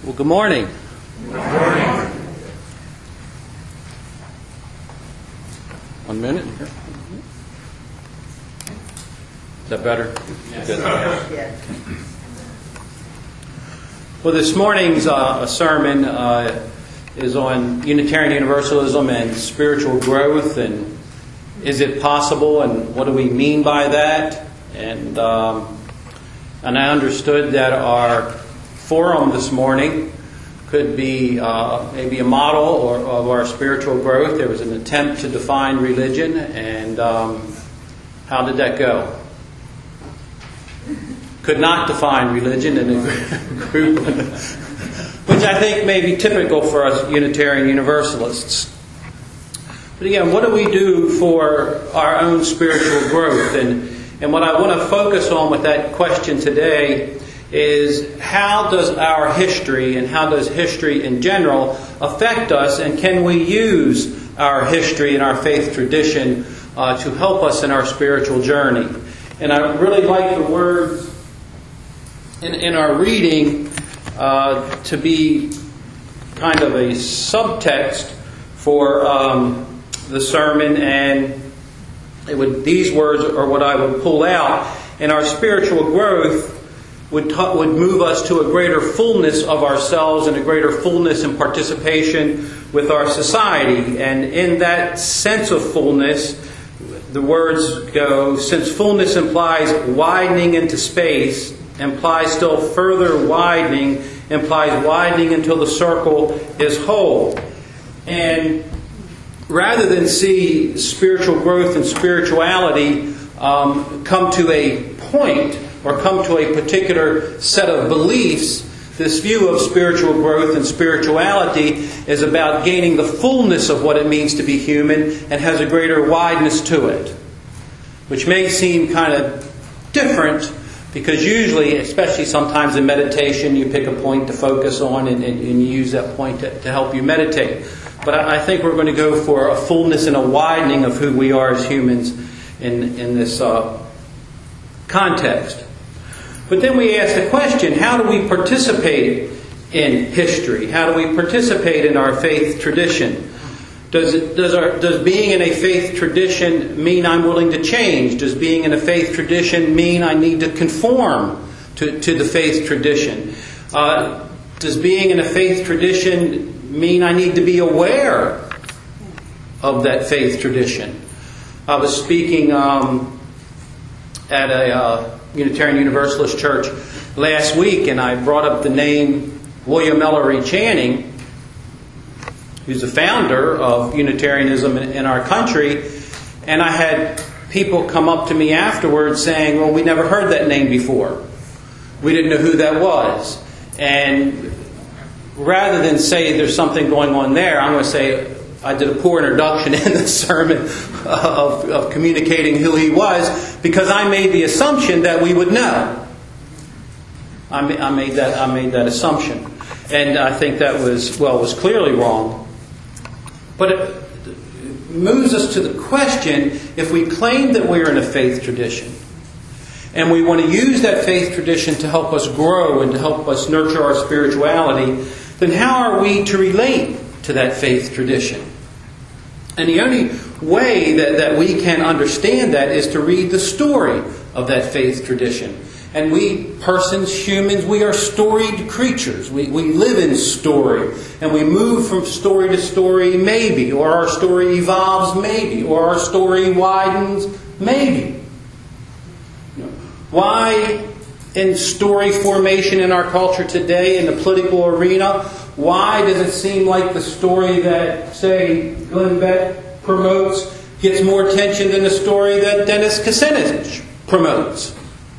Well, good morning. Good morning. 1 minute. Is that better? Yes. Good. Well, this morning's sermon is on Unitarian Universalism and spiritual growth, and is it possible, and what do we mean by that? And I understood that our forum this morning could be maybe a model of our spiritual growth. There was an attempt to define religion, and how did that go? Could not define religion in a group, which I think may be typical for us Unitarian Universalists. But again, what do we do for our own spiritual growth? And what I want to focus on with that question today is how does our history and how does history in general affect us, and can we use our history and our faith tradition to help us in our spiritual journey? And I really like the words in our reading to be kind of a subtext for the sermon, and these words are what I would pull out. And our spiritual growth would move us to a greater fullness of ourselves and a greater fullness and participation with our society. And in that sense of fullness, the words go, since fullness implies widening into space, implies still further widening, implies widening until the circle is whole. And rather than see spiritual growth and spirituality come to a point or come to a particular set of beliefs, this view of spiritual growth and spirituality is about gaining the fullness of what it means to be human and has a greater wideness to it, which may seem kind of different because usually, especially sometimes in meditation, you pick a point to focus on and you use that point to help you meditate. But I think we're going to go for a fullness and a widening of who we are as humans in this context. But then we ask the question, how do we participate in history? How do we participate in our faith tradition? Does being in a faith tradition mean I'm willing to change? Does being in a faith tradition mean I need to conform to the faith tradition? Does being in a faith tradition mean I need to be aware of that faith tradition? I was speaking at a Unitarian Universalist church last week, and I brought up the name William Ellery Channing, who's the founder of Unitarianism in our country, and I had people come up to me afterwards saying, well, we never heard that name before. We didn't know who that was. And rather than say there's something going on there, I'm going to say I did a poor introduction in the sermon of communicating who he was, because I made the assumption that we would know. I made that assumption, and I think that was clearly wrong. But it moves us to the question: if we claim that we're in a faith tradition, and we want to use that faith tradition to help us grow and to help us nurture our spirituality, then how are we to relate to that faith tradition? And the only way that we can understand that is to read the story of that faith tradition. And we, persons, humans, we are storied creatures. We live in story. And we move from story to story, maybe. Or our story evolves, maybe. Or our story widens, maybe. Why in story formation in our culture today, in the political arena, why does it seem like the story that, say, Glenn Beck promotes gets more attention than the story that Dennis Kucinich promotes?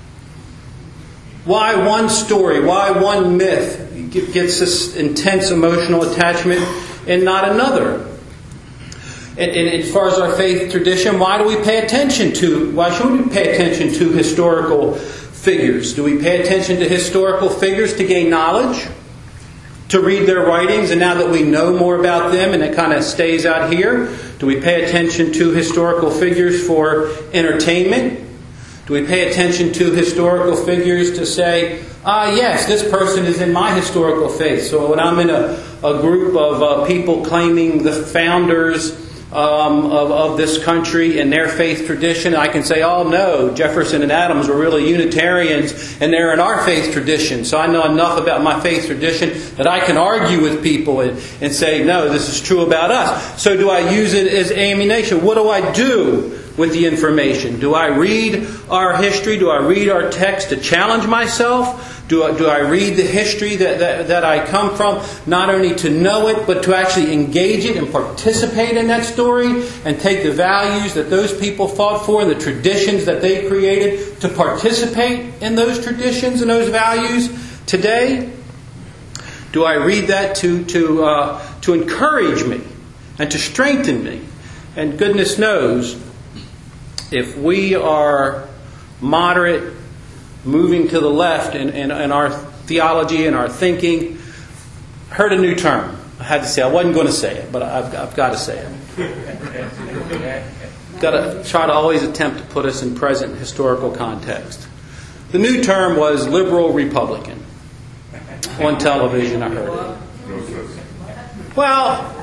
Why one story, why one myth gets this intense emotional attachment and not another? And as far as our faith tradition, why should we pay attention to historical figures? Do we pay attention to historical figures to gain knowledge? To read their writings, and now that we know more about them and it kind of stays out here, do we pay attention to historical figures for entertainment? Do we pay attention to historical figures to say, yes, this person is in my historical faith? So when I'm in a group of people claiming the founders of this country and their faith tradition, I can say, oh no, Jefferson and Adams were really Unitarians and they're in our faith tradition. So I know enough about my faith tradition that I can argue with people and say, no, this is true about us. So do I use it as ammunition? What do I do with the information? Do I read our history? Do I read our text to challenge myself? Do I read the history that I come from, not only to know it, but to actually engage it and participate in that story and take the values that those people fought for and the traditions that they created to participate in those traditions and those values today? Do I read that to encourage me and to strengthen me? And goodness knows, if we are moderate, moving to the left in our theology and our thinking, heard a new term. I had to say, I wasn't going to say it, but I've got to say it. Got to try to always attempt to put us in present historical context. The new term was liberal Republican. On television, I heard it. Well,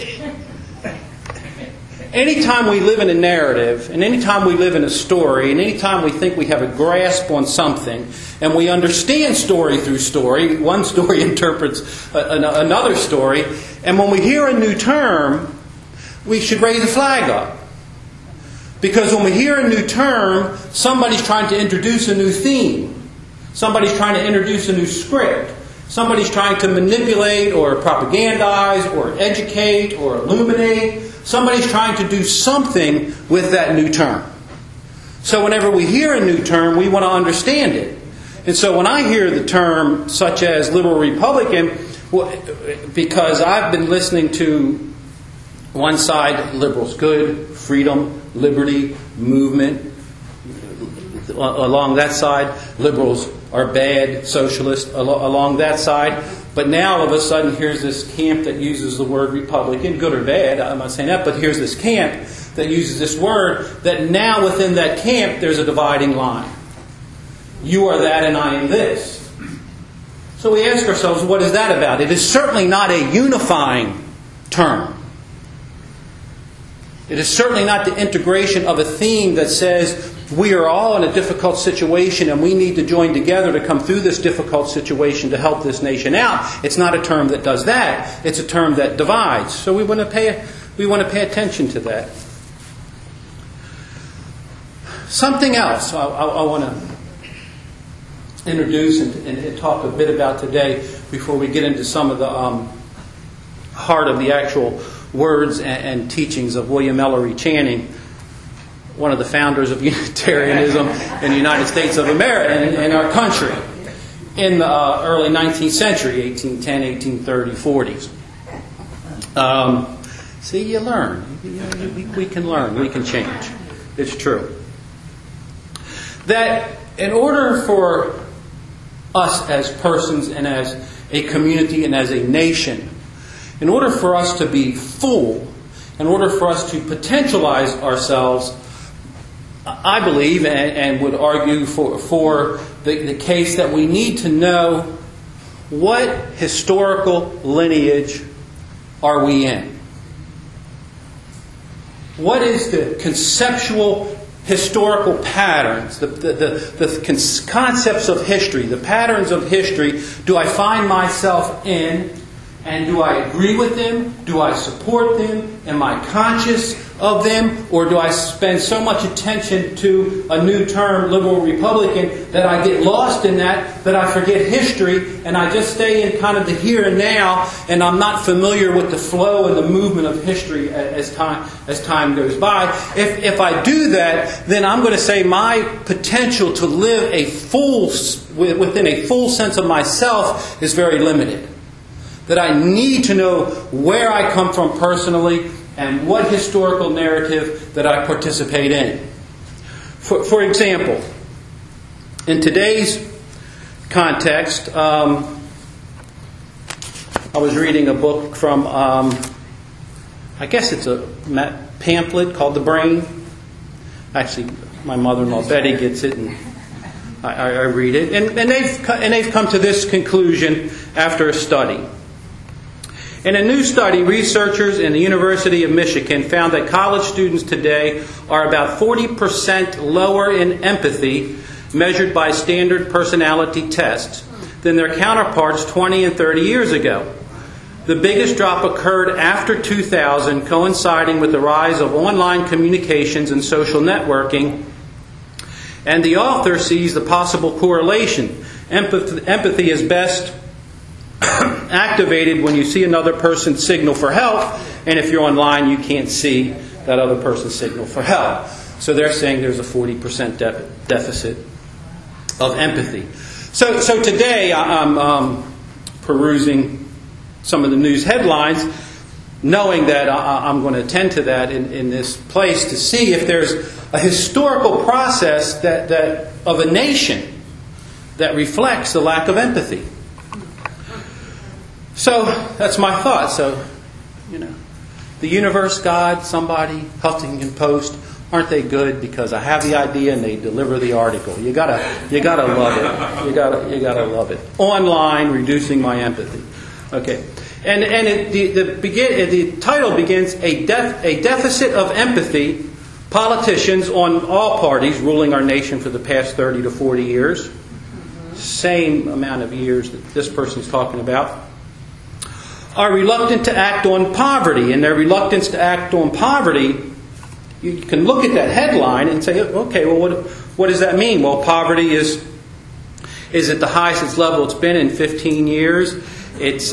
anytime we live in a narrative, and anytime we live in a story, and anytime we think we have a grasp on something, and we understand story through story, one story interprets another story, and when we hear a new term, we should raise a flag up. Because when we hear a new term, somebody's trying to introduce a new theme. Somebody's trying to introduce a new script. Somebody's trying to manipulate or propagandize or educate or illuminate. Somebody's trying to do something with that new term. So whenever we hear a new term, we want to understand it. And so when I hear the term such as liberal Republican, because I've been listening to one side, liberals good, freedom, liberty, movement. Along that side, liberals are bad, socialists along that side. But now all of a sudden here's this camp that uses the word Republican, good or bad, I'm not saying that, but here's this camp that uses this word, that now within that camp there's a dividing line. You are that and I am this. So we ask ourselves, what is that about? It is certainly not a unifying term. It is certainly not the integration of a theme that says we are all in a difficult situation and we need to join together to come through this difficult situation to help this nation out. It's not a term that does that. It's a term that divides. So we want to pay attention to that. Something else I want to introduce and talk a bit about today before we get into some of the heart of the actual words and teachings of William Ellery Channing, one of the founders of Unitarianism in the United States of America, in our country, in the early 19th century, 1810, 1830, 40s. See, you learn. We can learn. We can change. It's true. That in order for us as persons and as a community and as a nation, in order for us to be full, in order for us to potentialize ourselves, I believe and would argue for the case that we need to know what historical lineage are we in. What is the conceptual historical patterns, the concepts of history, the patterns of history do I find myself in? And do I agree with them? Do I support them? Am I conscious of them? Or do I spend so much attention to a new term, liberal Republican, that I get lost in that I forget history and I just stay in kind of the here and now and I'm not familiar with the flow and the movement of history as time goes by? If I do that, then I'm going to say my potential to live within a full sense of myself is very limited. That I need to know where I come from personally and what historical narrative that I participate in. For example, in today's context, I was reading a book from, I guess it's a pamphlet called The Brain. Actually, my mother-in-law Betty gets it, and I read it. And they've come to this conclusion after a study. In a new study, researchers in the University of Michigan found that college students today are about 40% lower in empathy, measured by standard personality tests, than their counterparts 20 and 30 years ago. The biggest drop occurred after 2000, coinciding with the rise of online communications and social networking. And the author sees the possible correlation. Empathy is best activated when you see another person signal for help, and if you're online, you can't see that other person's signal for help. So they're saying there's a 40% deficit of empathy. So today I'm perusing some of the news headlines, knowing that I'm going to attend to that in this place to see if there's a historical process that of a nation that reflects the lack of empathy. So that's my thought. So, the universe, God, somebody, Huffington Post, aren't they good? Because I have the idea and they deliver the article. You gotta love it. You gotta love it. Online, reducing my empathy. Okay, and the title begins a deficit of empathy. Politicians on all parties ruling our nation for the past 30 to 40 years, same amount of years that this person's talking about, are reluctant to act on poverty. And their reluctance to act on poverty, you can look at that headline and say, okay, well, what does that mean? Well, poverty is at the highest level it's been in 15 years. It's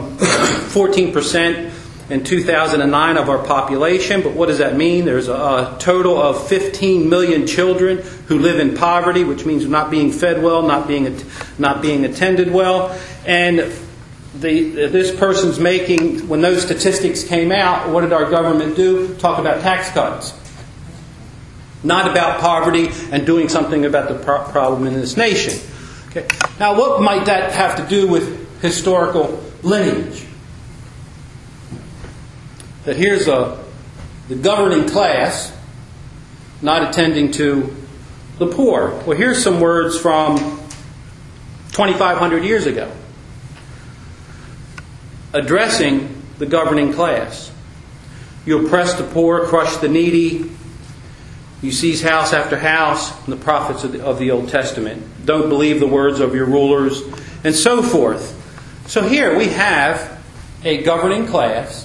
14% in 2009 of our population. But what does that mean? There's a total of 15 million children who live in poverty, which means not being fed well, not being attended well. And this person's making, when those statistics came out, what did our government do? Talk about tax cuts. Not about poverty and doing something about the problem in this nation. Okay. Now, what might that have to do with historical lineage? That here's the governing class not attending to the poor. Well, here's some words from 2,500 years ago, addressing the governing class. You oppress the poor, crush the needy. You seize house after house, and the prophets of the Old Testament. Don't believe the words of your rulers, and so forth. So here we have a governing class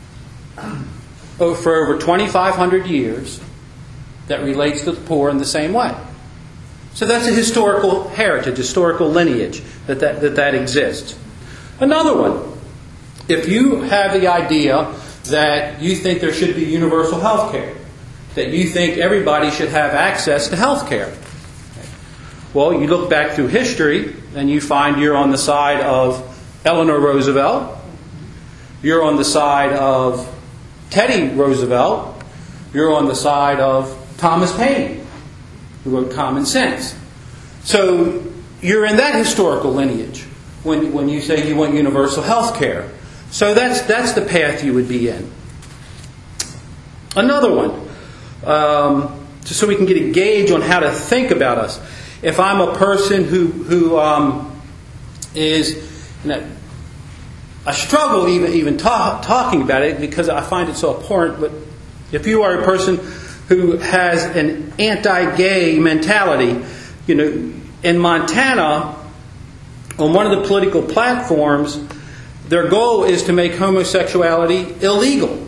for over 2,500 years that relates to the poor in the same way. So that's a historical heritage, historical lineage that exists. Another one. If you have the idea that you think there should be universal health care, that you think everybody should have access to health care, well, you look back through history and you find you're on the side of Eleanor Roosevelt, you're on the side of Teddy Roosevelt, you're on the side of Thomas Paine, who wrote Common Sense. So you're in that historical lineage when you say you want universal health care. So that's the path you would be in. Another one, just so we can get a gauge on how to think about us. If I'm a person who is, I struggle even talking about it because I find it so abhorrent. But if you are a person who has an anti-gay mentality, in Montana, on one of the political platforms, their goal is to make homosexuality illegal.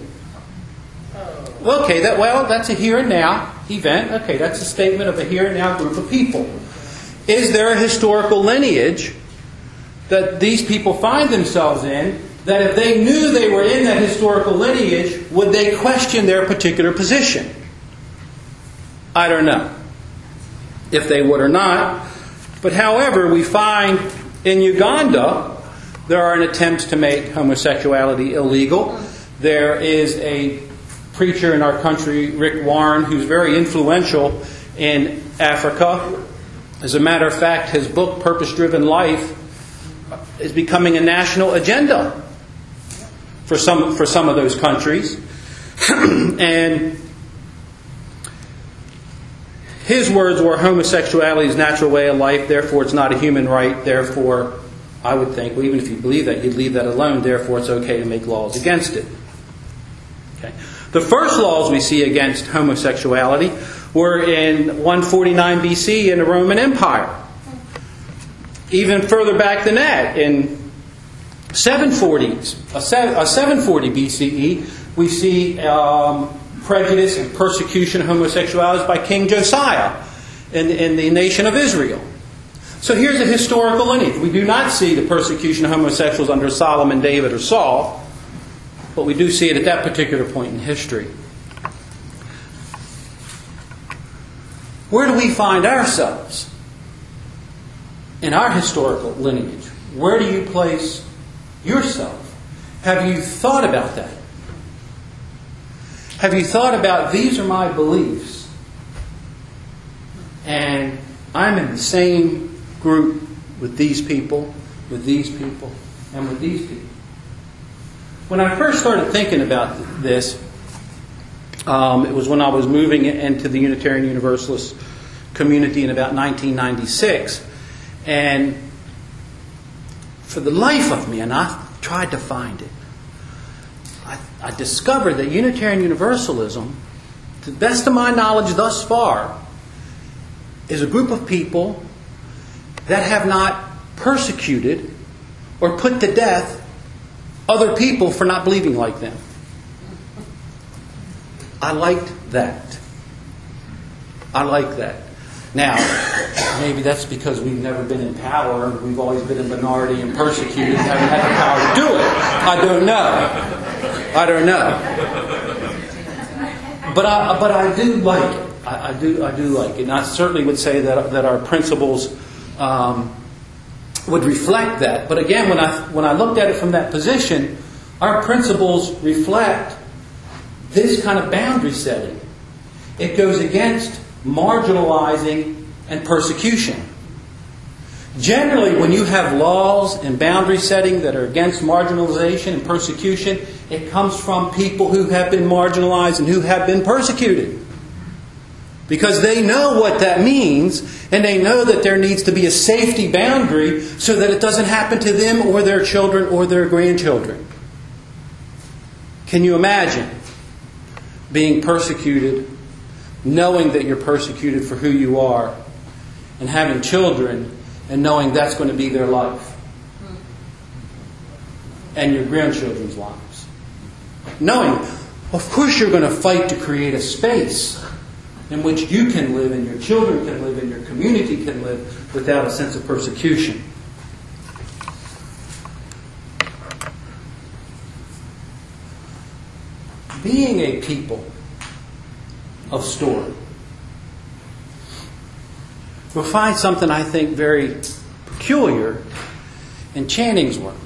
Okay, that's a here and now event. Okay, that's a statement of a here and now group of people. Is there a historical lineage that these people find themselves in, that if they knew they were in that historical lineage, would they question their particular position? I don't know if they would or not. But however, we find in Uganda, there are attempts to make homosexuality illegal. There is a preacher in our country, Rick Warren, who's very influential in Africa. As a matter of fact, his book, Purpose Driven Life, is becoming a national agenda for some of those countries. And His words were, homosexuality is a natural way of life, therefore it's not a human right, therefore, I would think, well, even if you believe that, you'd leave that alone, therefore it's okay to make laws against it. Okay. The first laws we see against homosexuality were in 149 BC in the Roman Empire. Even further back than that, in 740 BCE, we see prejudice and persecution of homosexuality by King Josiah in the nation of Israel. So here's a historical lineage. We do not see the persecution of homosexuals under Solomon, David, or Saul, but we do see it at that particular point in history. Where do we find ourselves in our historical lineage? Where do you place yourself? Have you thought about that? Have you thought about, these are my beliefs, and I'm in the same group with these people, and with these people? When I first started thinking about this, it was when I was moving into the Unitarian Universalist community in about 1996. And for the life of me, and I tried to find it, I discovered that Unitarian Universalism, to the best of my knowledge thus far, is a group of people that have not persecuted or put to death other people for not believing like them. I liked that. Now, maybe that's because we've never been in power and we've always been a minority and persecuted and haven't had the power to do it. I don't know. But I do like it. I do like it. And I certainly would say that our principles would reflect that. But again, when I looked at it from that position, our principles reflect this kind of boundary setting. It goes against marginalizing and persecution. Generally, when you have laws and boundary setting that are against marginalization and persecution, it comes from people who have been marginalized and who have been persecuted. Because they know what that means, and they know that there needs to be a safety boundary so that it doesn't happen to them or their children or their grandchildren. Can you imagine being persecuted, knowing that you're persecuted for who you are, and having children and knowing that's going to be their life and your grandchildren's lives? Knowing, of course, you're going to fight to create a space in which you can live and your children can live and your community can live without a sense of persecution. Being a people of story, we'll find something I think very peculiar in Channing's work.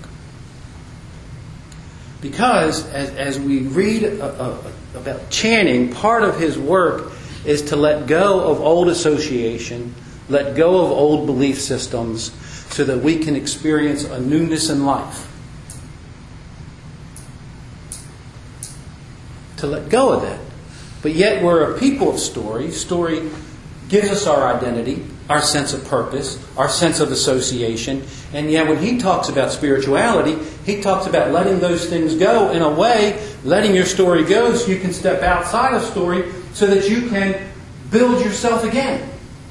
Because as we read about Channing, part of his work is to let go of old association, let go of old belief systems, so that we can experience a newness in life. To let go of that. But yet we're a people of story. Story gives us our identity, our sense of purpose, our sense of association. And yet when he talks about spirituality, he talks about letting those things go in a way, letting your story go so you can step outside of story so that you can build yourself again.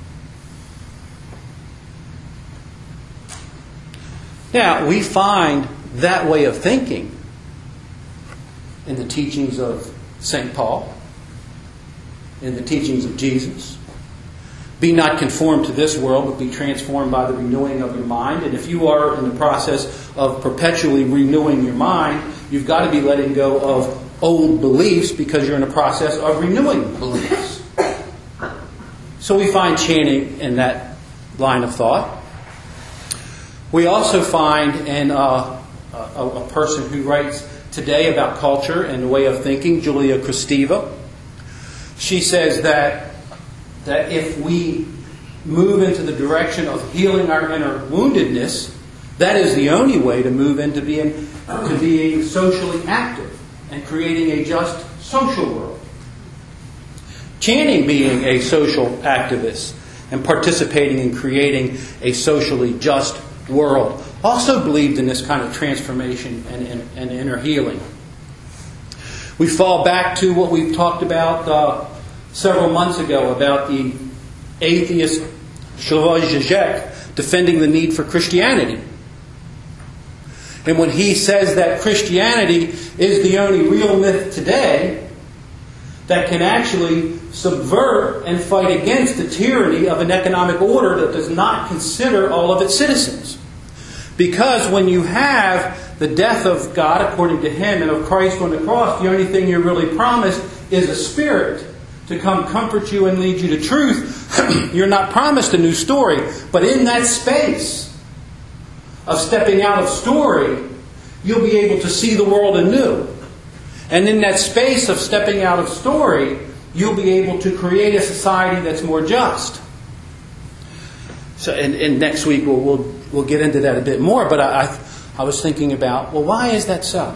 Now, we find that way of thinking in the teachings of St. Paul, in the teachings of Jesus. Be not conformed to this world, but be transformed by the renewing of your mind. And if you are in the process of perpetually renewing your mind, you've got to be letting go of old beliefs because you're in the process of renewing beliefs. So we find Channing in that line of thought. We also find in a person who writes today about culture and the way of thinking, Julia Kristeva. She says that if we move into the direction of healing our inner woundedness, that is the only way to move into being socially active and creating a just social world. Channing being a social activist and participating in creating a socially just world, also believed in this kind of transformation and inner healing. We fall back to what we've talked about several months ago about the atheist Slavoj Žižek defending the need for Christianity. And when he says that Christianity is the only real myth today that can actually subvert and fight against the tyranny of an economic order that does not consider all of its citizens. Because when you have the death of God, according to him, and of Christ on the cross, the only thing you're really promised is a Spirit to come comfort you and lead you to truth. You're not promised a new story. But in that space of stepping out of story, you'll be able to see the world anew. And in that space of stepping out of story, you'll be able to create a society that's more just. So, and next week we'll get into that a bit more. But I was thinking about, well, why is that so?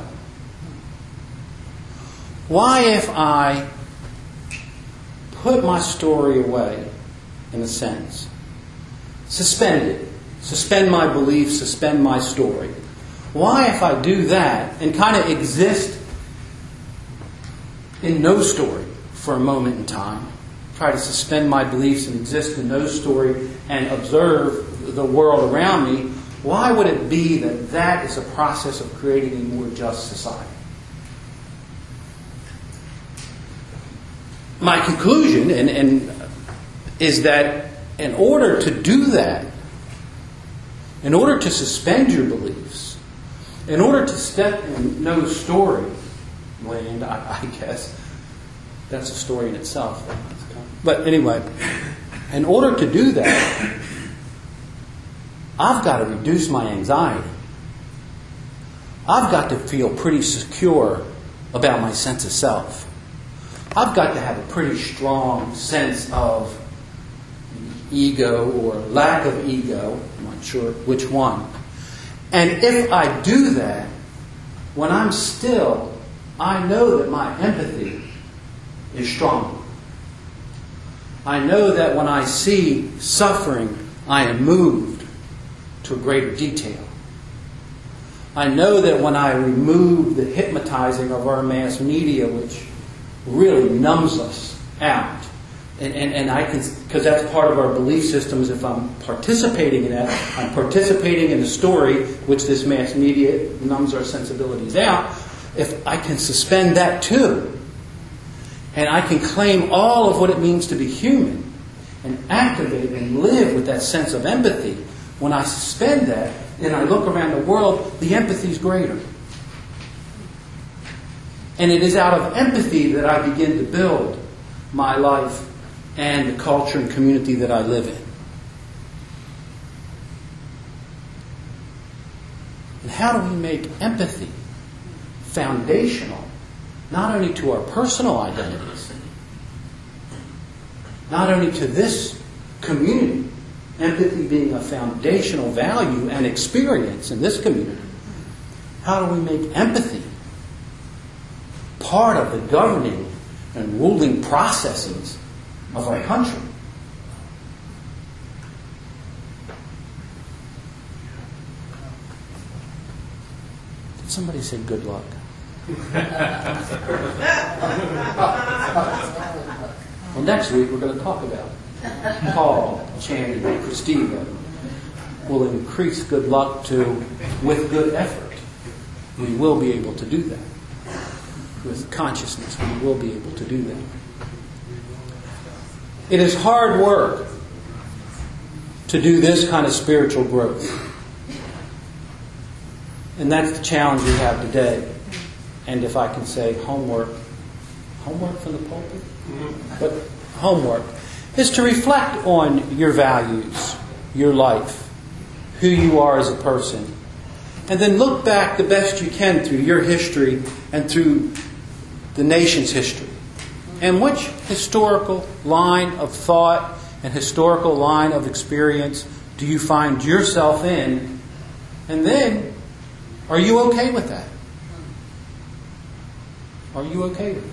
Why, if I put my story away, in a sense, suspend my beliefs, suspend my story, why, if I do that and kind of exist in no story for a moment in time, try to suspend my beliefs and exist in no story and observe the world around me, why would it be that that is a process of creating a more just society? My conclusion is that in order to do that, in order to suspend your beliefs, in order to step in no story land, I guess, that's a story in itself. But anyway, in order to do that, I've got to reduce my anxiety. I've got to feel pretty secure about my sense of self. I've got to have a pretty strong sense of ego or lack of ego. I'm not sure which one. And if I do that, when I'm still, I know that my empathy is strong. I know that when I see suffering, I am moved to a greater detail. I know that when I remove the hypnotizing of our mass media, which really numbs us out, and I can, because that's part of our belief systems, if I'm participating in that, I'm participating in the story, which this mass media numbs our sensibilities out. If I can suspend that too, and I can claim all of what it means to be human, and activate and live with that sense of empathy, when I suspend that, and I look around the world, the empathy is greater. And it is out of empathy that I begin to build my life and the culture and community that I live in. And how do we make empathy foundational, not only to our personal identities, not only to this community, empathy being a foundational value and experience in this community, how do we make empathy part of the governing and ruling processes of our country? Did somebody say good luck? Well, next week we're going to talk about Paul, Channing, and Christina will increase good luck to with good effort. We will be able to do that. With consciousness, we will be able to do that. It is hard work to do this kind of spiritual growth. And that's the challenge we have today. And if I can say homework from the pulpit? But homework is to reflect on your values, your life, who you are as a person. And then look back the best you can through your history and through the nation's history. And which historical line of thought and historical line of experience do you find yourself in? And then, are you okay with that? Are you okay with that?